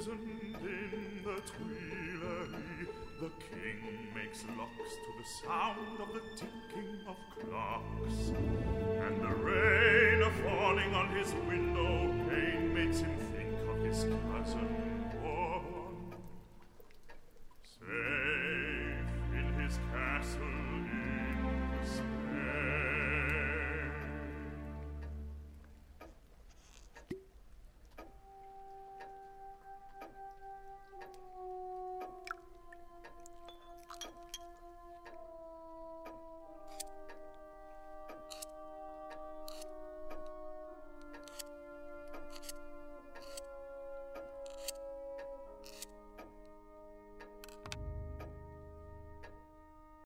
Imprisoned in the Tuileries, the king makes locks to the sound of the ticking of clocks, and the rain falling on his window